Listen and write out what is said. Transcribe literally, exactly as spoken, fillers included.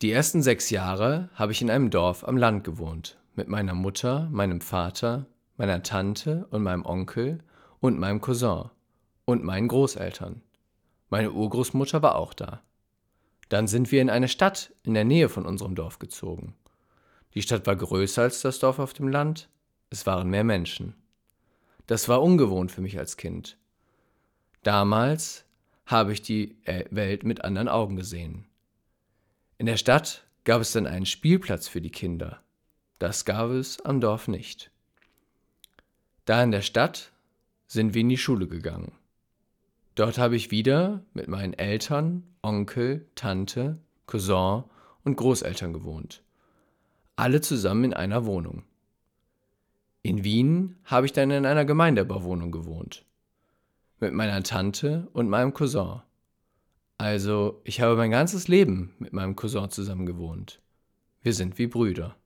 Die ersten sechs Jahre habe ich in einem Dorf am Land gewohnt, mit meiner Mutter, meinem Vater, meiner Tante und meinem Onkel und meinem Cousin und meinen Großeltern. Meine Urgroßmutter war auch da. Dann sind wir in eine Stadt in der Nähe von unserem Dorf gezogen. Die Stadt war größer als das Dorf auf dem Land. Es waren mehr Menschen. Das war ungewohnt für mich als Kind. Damals habe ich die äh, Welt mit anderen Augen gesehen. In der Stadt gab es dann einen Spielplatz für die Kinder. Das gab es am Dorf nicht. Da in der Stadt sind wir in die Schule gegangen. Dort habe ich wieder mit meinen Eltern, Onkel, Tante, Cousin und Großeltern gewohnt. Alle zusammen in einer Wohnung. In Wien habe ich dann in einer Gemeindebauwohnung gewohnt. Mit meiner Tante und meinem Cousin. Also, ich habe mein ganzes Leben mit meinem Cousin zusammen gewohnt. Wir sind wie Brüder.